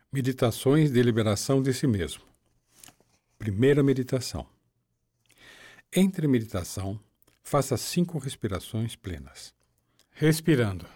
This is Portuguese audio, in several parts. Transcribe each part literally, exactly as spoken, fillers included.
Meditações de liberação de si mesmo. Primeira meditação. Entre a meditação, faça cinco respirações plenas. Respirando.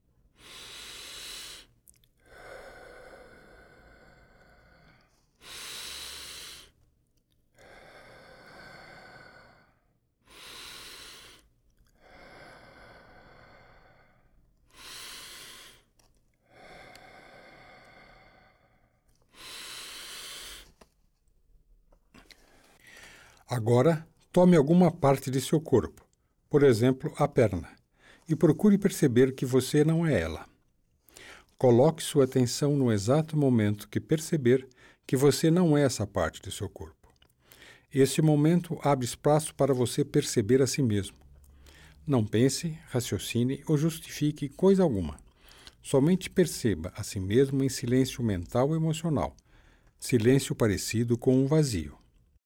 Agora, tome alguma parte de seu corpo, por exemplo, a perna, e procure perceber que você não é ela. Coloque sua atenção no exato momento que perceber que você não é essa parte de seu corpo. Esse momento abre espaço para você perceber a si mesmo. Não pense, raciocine ou justifique coisa alguma. Somente perceba a si mesmo em silêncio mental e emocional, silêncio parecido com um vazio.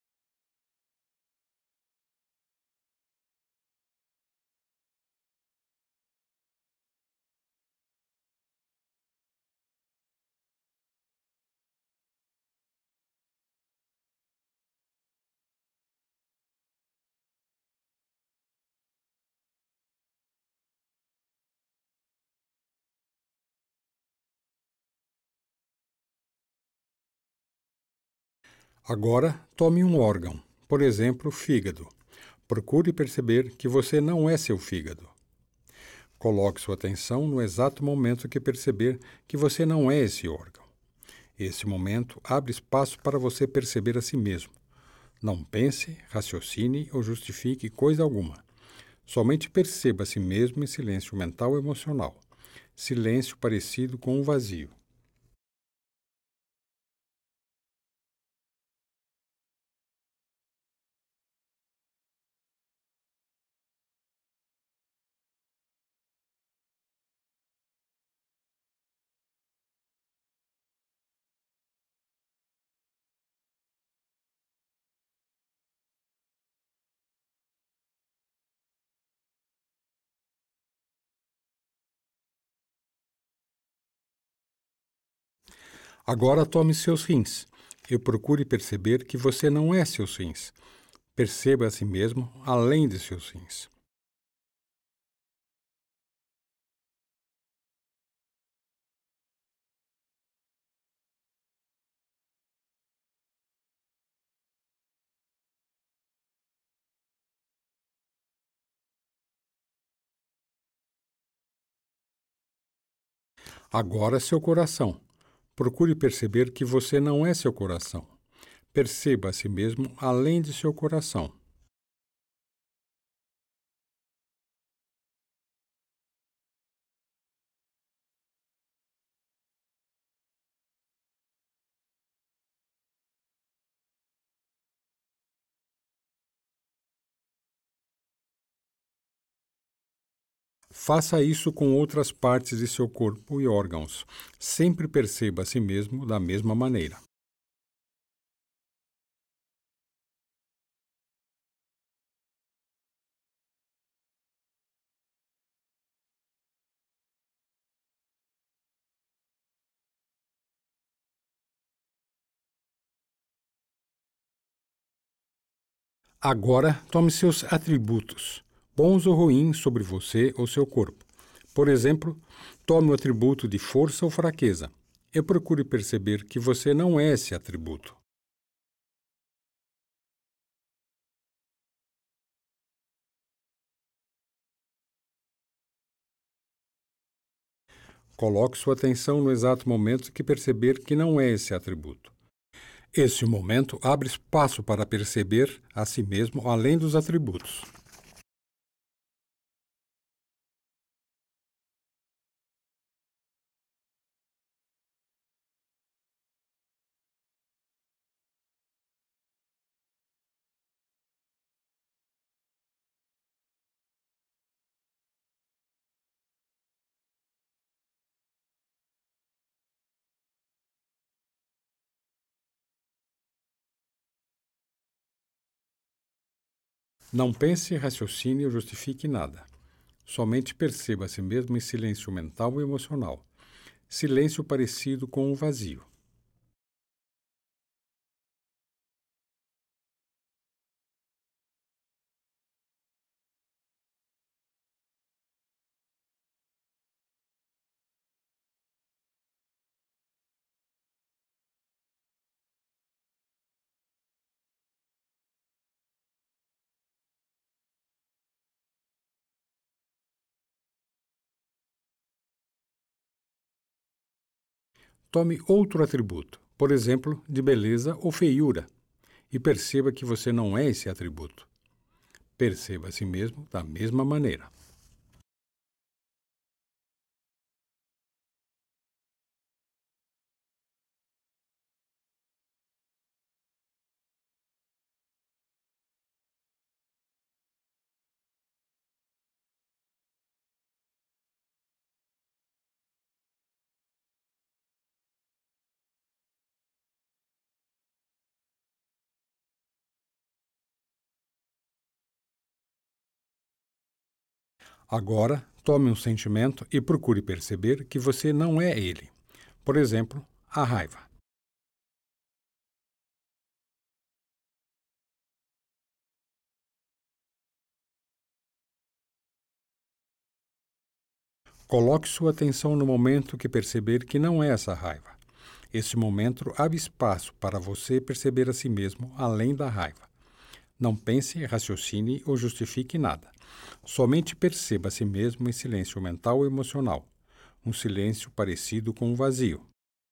Agora, tome um órgão, por exemplo, o fígado. Procure perceber que você não é seu fígado. Coloque sua atenção no exato momento que perceber que você não é esse órgão. Esse momento abre espaço para você perceber a si mesmo. Não pense, raciocine ou justifique coisa alguma. Somente perceba a si mesmo em silêncio mental e emocional. Silêncio parecido com um vazio. Agora tome seus rins e procure perceber que você não é seus rins. Perceba a si mesmo além de seus rins. Agora seu coração. Procure perceber que você não é seu coração. Perceba a si mesmo além de seu coração. Faça isso com outras partes de seu corpo e órgãos. Sempre perceba a si mesmo da mesma maneira. Agora, tome seus atributos, bons ou ruins, sobre você ou seu corpo. Por exemplo, tome o atributo de força ou fraqueza e procure perceber que você não é esse atributo. Coloque sua atenção no exato momento que perceber que não é esse atributo. Esse momento abre espaço para perceber a si mesmo além dos atributos. Não pense, raciocine ou justifique nada. Somente perceba a si mesmo em silêncio mental e emocional. Silêncio parecido com um vazio. Tome outro atributo, por exemplo, de beleza ou feiura, e perceba que você não é esse atributo. Perceba a si mesmo da mesma maneira. Agora, tome um sentimento e procure perceber que você não é ele. Por exemplo, a raiva. Coloque sua atenção no momento que perceber que não é essa raiva. Esse momento abre espaço para você perceber a si mesmo além da raiva. Não pense, raciocine ou justifique nada. Somente perceba a si mesmo em silêncio mental ou emocional. Um silêncio parecido com um vazio.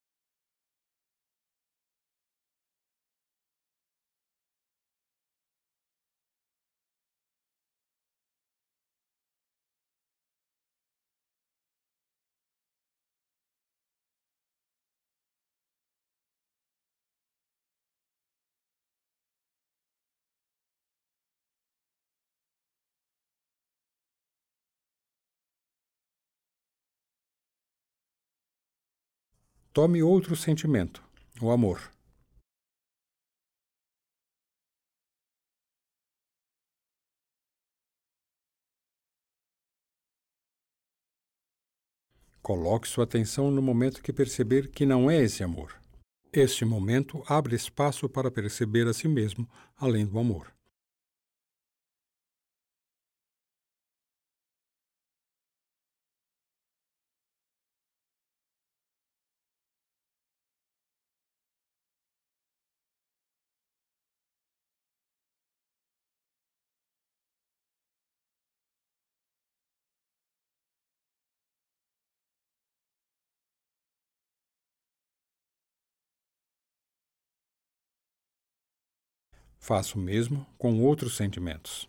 Tome outro sentimento, o amor. Coloque sua atenção no momento que perceber que não é esse amor. Este momento abre espaço para perceber a si mesmo além do amor. Faça o mesmo com outros sentimentos.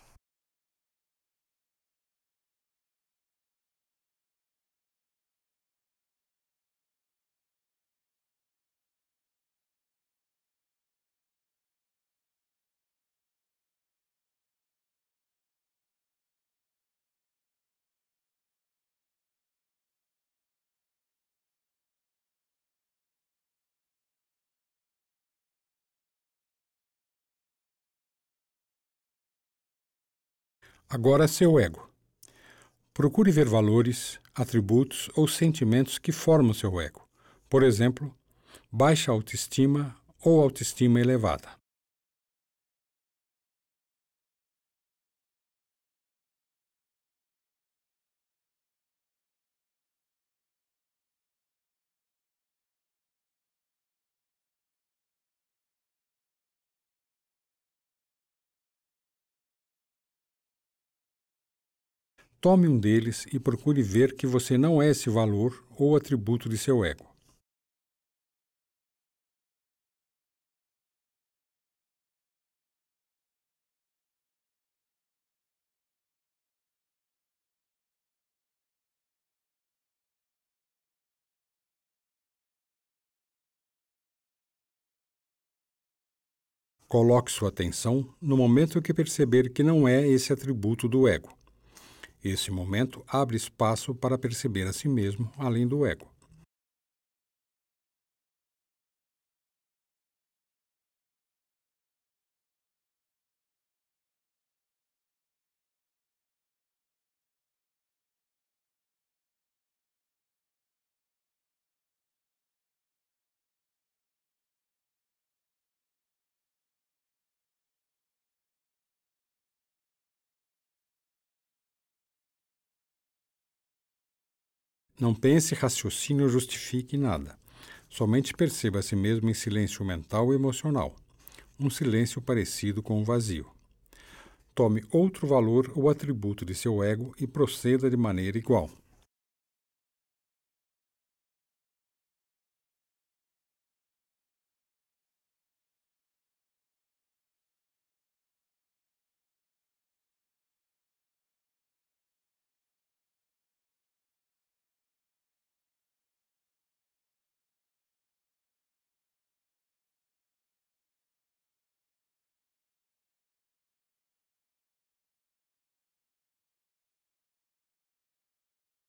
Agora, seu ego. Procure ver valores, atributos ou sentimentos que formam seu ego. Por exemplo, baixa autoestima ou autoestima elevada. Tome um deles e procure ver que você não é esse valor ou atributo de seu ego. Coloque sua atenção no momento que perceber que não é esse atributo do ego. Esse momento abre espaço para perceber a si mesmo além do ego. Não pense, raciocine ou justifique nada. Somente perceba a si mesmo em silêncio mental e emocional. Um silêncio parecido com um vazio. Tome outro valor ou atributo de seu ego e proceda de maneira igual.